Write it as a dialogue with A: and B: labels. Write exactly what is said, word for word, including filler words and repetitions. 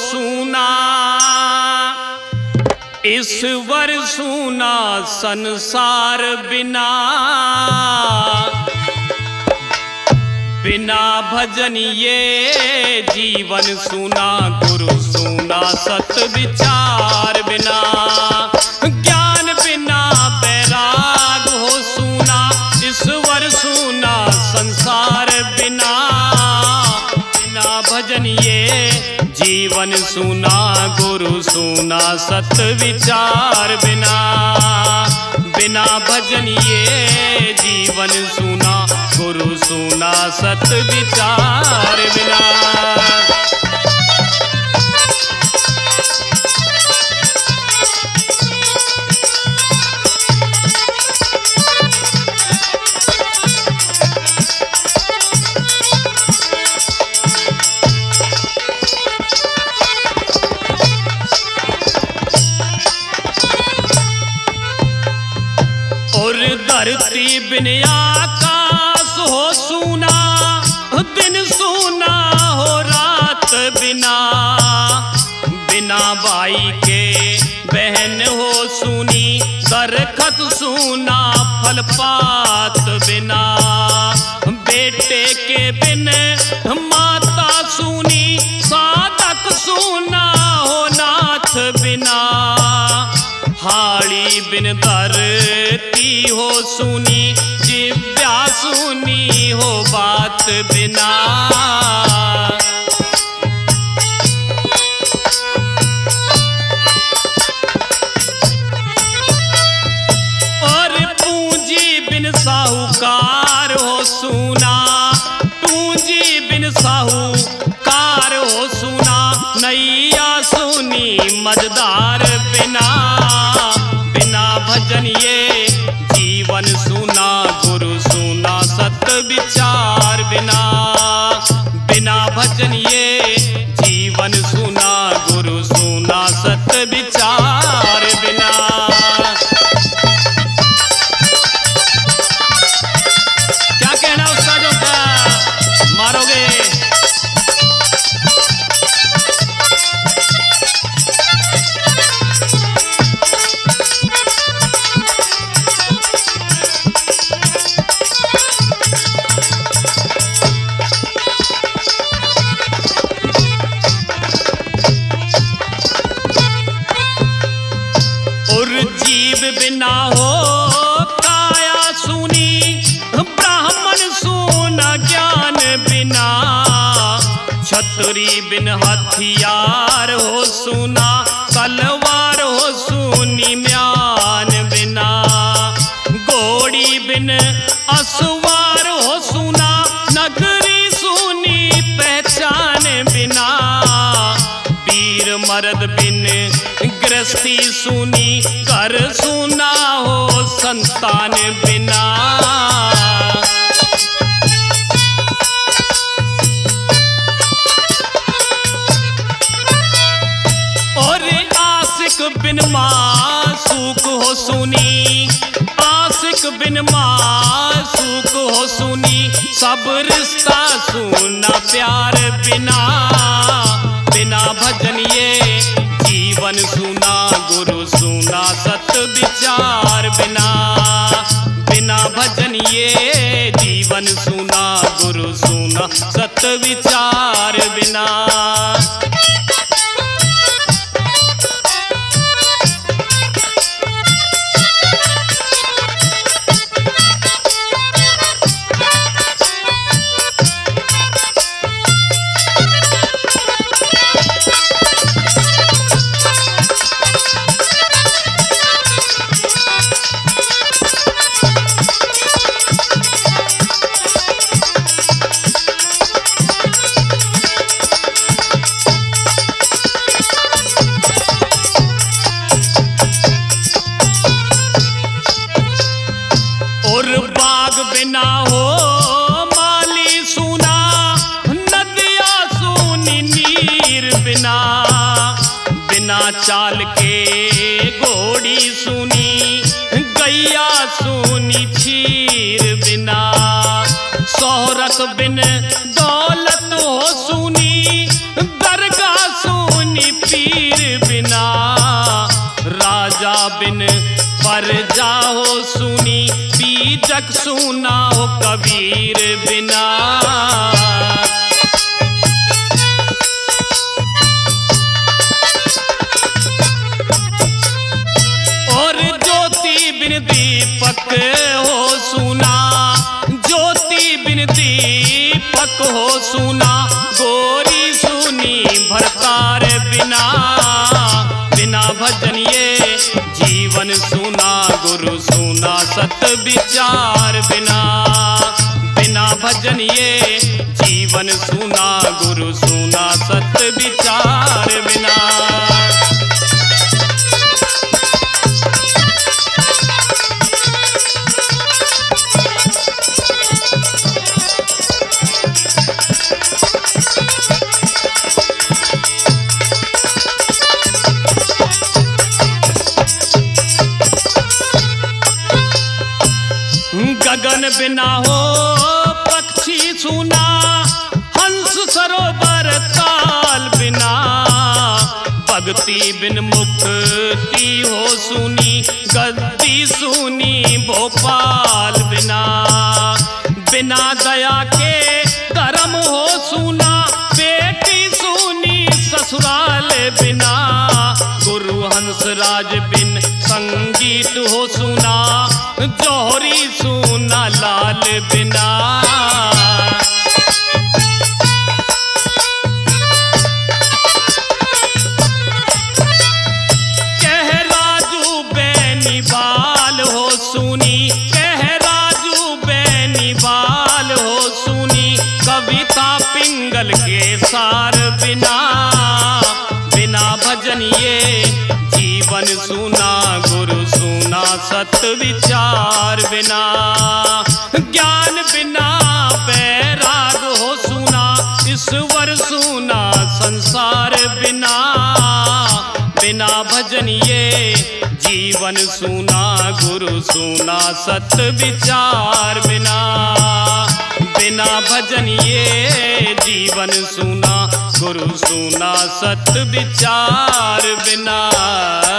A: सूना, ईश्वर सूना संसार बिना, बिना भजन ये जीवन सूना, गुरु सूना सत विचार बिना, ज्ञान बिना बैराग हो सूना, ईश्वर सूना संसार बिना, बिना भजन ये जीवन सूना, गुरु सूना सत विचार बिना, बिना भजन ये जीवन सूना, गुरु सूना सत विचार बिना। और धरती बिन आकाश हो सूना, दिन सूना हो रात बिना, बिना भाई के बहन हो सूनी, दरखत सूना फल पात बिना, बेटे के बिन माता सूनी, साधक सूना हो नाथ बिना, हाड़ी बिन धरती हो सूनी, जिव्या सूनी हो बात बिना, और पूंजी बिन साहूकार हो सूना, पूंजी बिन साहूकार हो सूना, नैया सूनी मझधार बिना, बिना भजन ये जीवन सूना, गुरु सूना सत विचार बिना, बिना भजन ये जीवन सूना, गुरु सूना सत विचार बिना। क्या कहना उसका जो था मारोगे? जीव बिना हो काया सूनी, ब्राह्मण सूना ज्ञान बिना, छतरी बिन हथियार हो सूना, तलवार हो सूनी म्यान बिना, घोड़ी बिन असवार हो सूना, नगरी सूनी पहचान बिना, वीर मर्द बिन गृहस्थी सूनी, घर सूना हो संतान बिना, और आशिक बिन मासूक हो सूनी, आशिक बिन मासूक हो सूनी, सब रिश्ता सूना प्यार बिना, बिना भजन ये जीवन सूना, गुरु सूना सत विचार बिना, बिना भजन ये जीवन सूना, गुरु सूना सत विचार बिना। और बाग बिना हो माली सूना, नदिया सूनी नीर बिना, बिना चाल के घोड़ी सूनी, गैया सूनी छीर बिना, शोहरत बिन दौलत हो सूनी, दरगाह सूनी वीर बिना, राजा बिन प्रजा हो सुनी, बीजक सुना हो कबीर बिना। और ज्योति बिन दीपक हो सुना, ज्योति बिन दीपक हो सुना, गोरी सुनी भरतार बिना। बिना भजन ये जीवन सुना, गुरु सुना सत विचार बिना। बिना भजन ये जीवन सुना, गुरु सुना सत विचार बिना। गगन बिना हो पक्षी सुना, हंस सरोवर ताल बिना। भक्ति बिन मुक्ति हो सुनी, गद्दी सुनी भोपाल बिना। बिना दया के धर्म हो सुना, बेटी सुनी ससुराल बिना। गुरु हंसराज बिन संगीत हो सुना, जौहरी सुना लाल बिना। कह राजू बेनीवाल हो सुनी, कह राजू बेनीवाल हो सुनी, कविता पिंगल के सार बिना। बिना भजन ये जीवन सुना, गुरु सुना सत विचार बिना। ज्ञान बिना बैराग हो सुना, ईश्वर सुना संसार बिना। बिना भजन ये जीवन सुना, गुरु सुना सत विचार बिना। बिना भजन ये जीवन सुना, गुरु सुना सत विचार बिना।